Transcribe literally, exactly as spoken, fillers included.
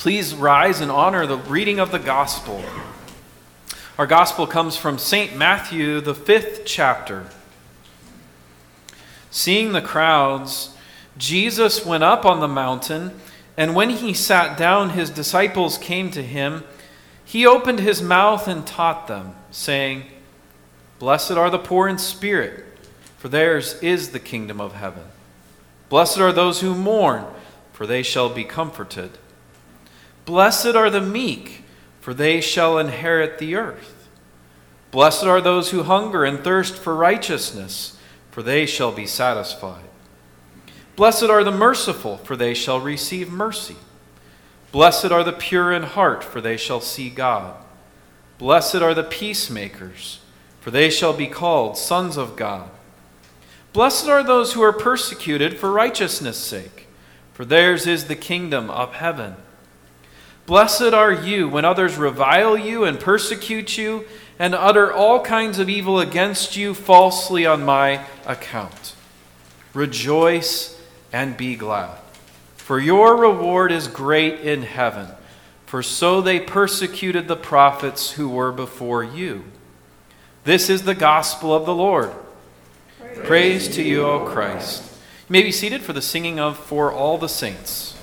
Please rise and honor the reading of the gospel. Our gospel comes from Saint Matthew, the fifth chapter. Seeing the crowds, Jesus went up on the mountain, and when he sat down, his disciples came to him. He opened his mouth and taught them, saying, "Blessed are the poor in spirit, for theirs is the kingdom of heaven. Blessed are those who mourn, for they shall be comforted. Blessed are the meek, for they shall inherit the earth. Blessed are those who hunger and thirst for righteousness, for they shall be satisfied. Blessed are the merciful, for they shall receive mercy. Blessed are the pure in heart, for they shall see God. Blessed are the peacemakers, for they shall be called sons of God. Blessed are those who are persecuted for righteousness' sake, for theirs is the kingdom of heaven. Blessed are you when others revile you and persecute you and utter all kinds of evil against you falsely on my account. Rejoice and be glad, for your reward is great in heaven, for so they persecuted the prophets who were before you. This is the gospel of the Lord. Praise, Praise to you, O Christ." You may be seated for the singing of For All the Saints.